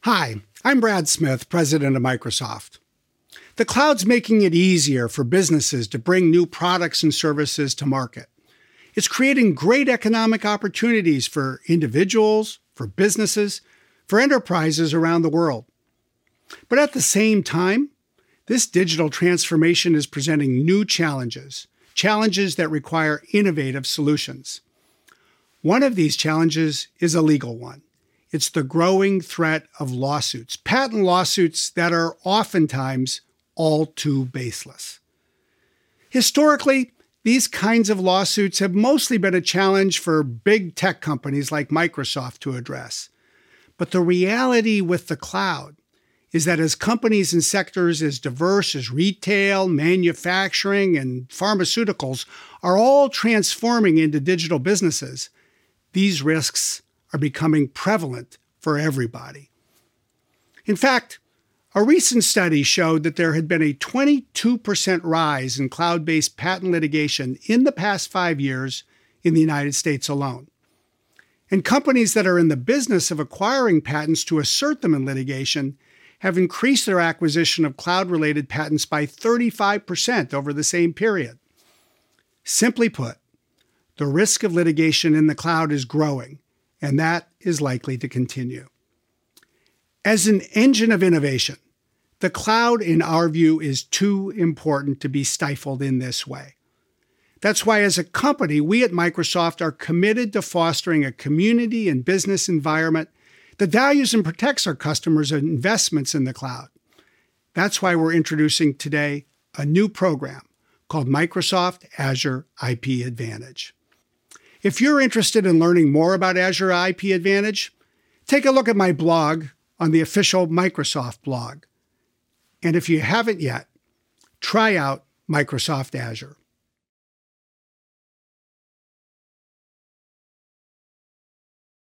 Hi, I'm Brad Smith, president of Microsoft. The cloud's making it easier for businesses to bring new products and services to market. It's creating great economic opportunities for individuals, for businesses, for enterprises around the world. But at the same time, this digital transformation is presenting new challenges that require innovative solutions. One of these challenges is a legal one. It's the growing threat of lawsuits, patent lawsuits that are oftentimes all too baseless. Historically, these kinds of lawsuits have mostly been a challenge for big tech companies like Microsoft to address. But the reality with the cloud is that as companies in sectors as diverse as retail, manufacturing, and pharmaceuticals are all transforming into digital businesses, these risks are becoming prevalent for everybody. In fact, a recent study showed that there had been a 22% rise in cloud-based patent litigation in the past 5 years in the United States alone. And companies that are in the business of acquiring patents to assert them in litigation have increased their acquisition of cloud-related patents by 35% over the same period. Simply put, the risk of litigation in the cloud is growing, and that is likely to continue. As an engine of innovation, the cloud, in our view, is too important to be stifled in this way. That's why, as a company, we at Microsoft are committed to fostering a community and business environment that values and protects our customers' investments in the cloud. That's why we're introducing today a new program called Microsoft Azure IP Advantage. If you're interested in learning more about Azure IP Advantage, take a look at my blog on the official Microsoft blog. And if you haven't yet, try out Microsoft Azure.